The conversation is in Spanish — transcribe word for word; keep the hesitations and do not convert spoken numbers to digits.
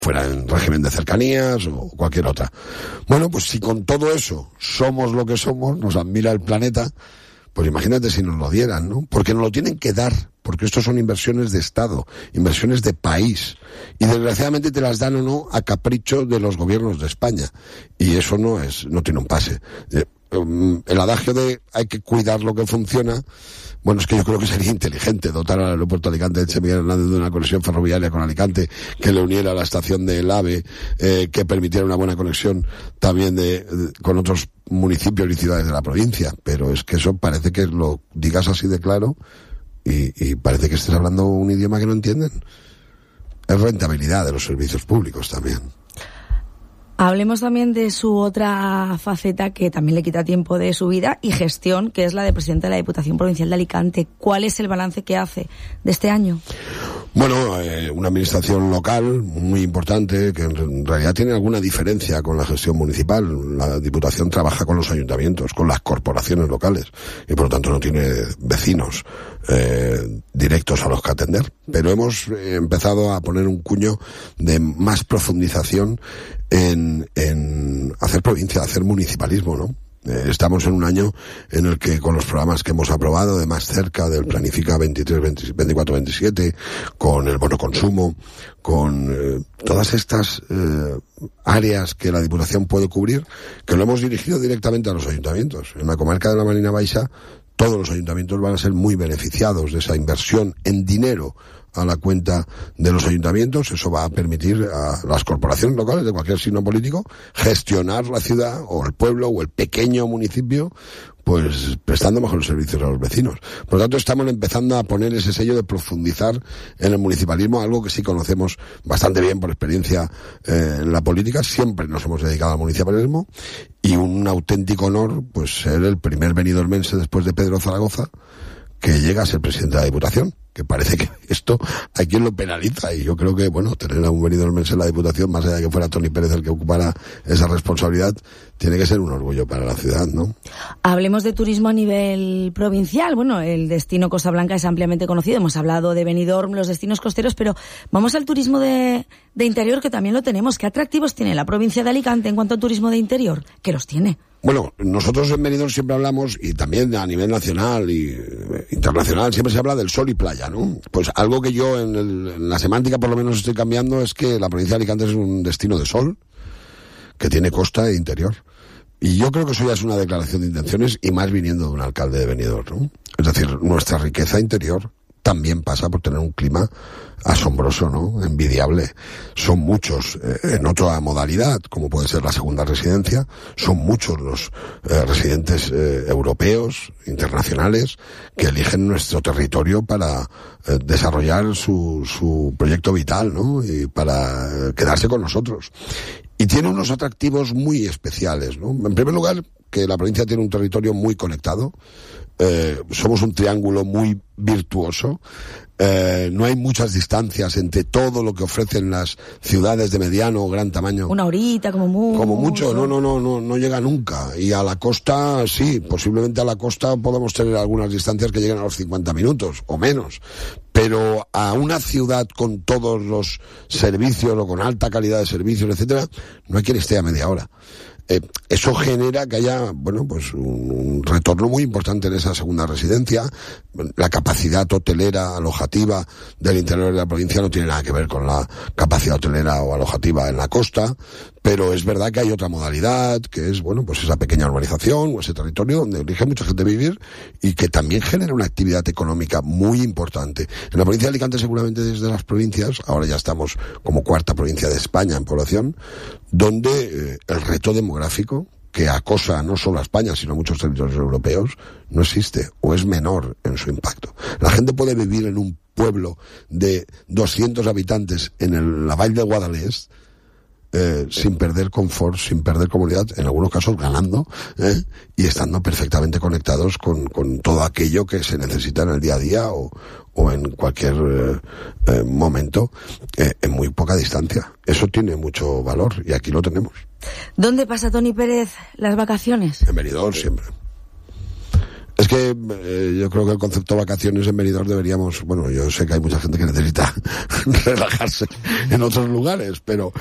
fuera en régimen de cercanías o cualquier otra. Bueno, pues si con todo eso somos lo que somos, nos admira el planeta, pues imagínate si nos lo dieran, ¿no? Porque nos lo tienen que dar, porque estos son inversiones de Estado, inversiones de país, y desgraciadamente te las dan o no a capricho de los gobiernos de España, y eso no es, no tiene un pase. Eh, um, el adagio de hay que cuidar lo que funciona, bueno, es que yo creo que sería inteligente dotar al aeropuerto de Alicante de Miguel Hernández de una conexión ferroviaria con Alicante que le uniera a la estación del AVE, eh, que permitiera una buena conexión también de, de con otros municipios y ciudades de la provincia, pero es que eso parece que lo digas así de claro y, y parece que estés hablando un idioma que no entienden. Es rentabilidad de los servicios públicos también. Hablemos también de su otra faceta que también le quita tiempo de su vida y gestión, que es la de presidente de la Diputación Provincial de Alicante. ¿Cuál es el balance que hace de este año? Bueno, eh, una administración local muy importante que en realidad tiene alguna diferencia con la gestión municipal. La Diputación trabaja con los ayuntamientos, con las corporaciones locales y por lo tanto no tiene vecinos eh, directos a los que atender. Pero hemos eh, empezado a poner un cuño de más profundización en, en hacer provincia, hacer municipalismo, ¿no? Eh, estamos en un año en el que con los programas que hemos aprobado de más cerca, del Planifica veintitrés, veinticuatro, veintisiete, con el bono consumo, con eh, todas estas eh, áreas que la Diputación puede cubrir, que lo hemos dirigido directamente a los ayuntamientos. En la comarca de la Marina Baixa, todos los ayuntamientos van a ser muy beneficiados de esa inversión en dinero a la cuenta de los ayuntamientos. Eso va a permitir a las corporaciones locales de cualquier signo político gestionar la ciudad o el pueblo o el pequeño municipio pues prestando mejores servicios a los vecinos. Por lo tanto, estamos empezando a poner ese sello de profundizar en el municipalismo, algo que sí conocemos bastante bien por experiencia eh, en la política. Siempre nos hemos dedicado al municipalismo y un auténtico honor pues ser el primer benidormense después de Pedro Zaragoza que llega a ser presidente de la Diputación, que parece que esto hay quien lo penaliza, y yo creo que, bueno, tener a un benidormense en la Diputación, más allá de que fuera Toni Pérez el que ocupara esa responsabilidad, tiene que ser un orgullo para la ciudad, ¿no? Hablemos de turismo a nivel provincial. Bueno, el destino Costa Blanca es ampliamente conocido, hemos hablado de Benidorm, los destinos costeros, pero vamos al turismo de, de interior, que también lo tenemos. ¿Qué atractivos tiene la provincia de Alicante en cuanto a turismo de interior? Que los tiene. Bueno, nosotros en Benidorm siempre hablamos, y también a nivel nacional y internacional, siempre se habla del sol y playa, ¿no? Pues algo que yo en, el, en la semántica por lo menos estoy cambiando es que la provincia de Alicante es un destino de sol, que tiene costa e interior. Y yo creo que eso ya es una declaración de intenciones, y más viniendo de un alcalde de Benidorm, ¿no? Es decir, nuestra riqueza interior también pasa por tener un clima asombroso, ¿no? Envidiable. Son muchos, eh, en otra modalidad, como puede ser la segunda residencia, son muchos los eh, residentes eh, europeos, internacionales, que eligen nuestro territorio para eh, desarrollar su, su proyecto vital, ¿no? Y para eh, quedarse con nosotros. Y tiene unos atractivos muy especiales, ¿no? En primer lugar, que la provincia tiene un territorio muy conectado. Eh, somos un triángulo muy virtuoso. Eh, no hay muchas distancias entre todo lo que ofrecen las ciudades de mediano o gran tamaño. Una horita, como mucho. Como mucho, no, no, no, no, no llega nunca. Y a la costa, sí, posiblemente a la costa podemos tener algunas distancias que lleguen a los cincuenta minutos o menos. Pero a una ciudad con todos los servicios o con alta calidad de servicios, etcétera, no hay quien esté a media hora. Eh, eso genera que haya, bueno, pues un, un retorno muy importante en esa segunda residencia. La capacidad hotelera, alojativa del interior de la provincia no tiene nada que ver con la capacidad hotelera o alojativa en la costa, pero es verdad que hay otra modalidad, que es, bueno, pues esa pequeña urbanización o ese territorio donde elige mucha gente vivir y que también genera una actividad económica muy importante. En la provincia de Alicante, seguramente desde las provincias, ahora ya estamos como cuarta provincia de España en población, donde eh, el reto demográfico que acosa no solo a España, sino a muchos territorios europeos, no existe o es menor en su impacto. La gente puede vivir en un pueblo de doscientos habitantes en el, la Vall de Guadalest, Eh, sin perder confort, sin perder comodidad, en algunos casos ganando, eh, y estando perfectamente conectados con, con todo aquello que se necesita en el día a día o, o en cualquier eh, eh, momento, eh, en muy poca distancia. Eso tiene mucho valor y aquí lo tenemos. ¿Dónde pasa Toni Pérez las vacaciones? En Benidorm siempre. Es que eh, yo creo que el concepto vacaciones en Benidorm deberíamos, bueno, yo sé que hay mucha gente que necesita relajarse en otros lugares, pero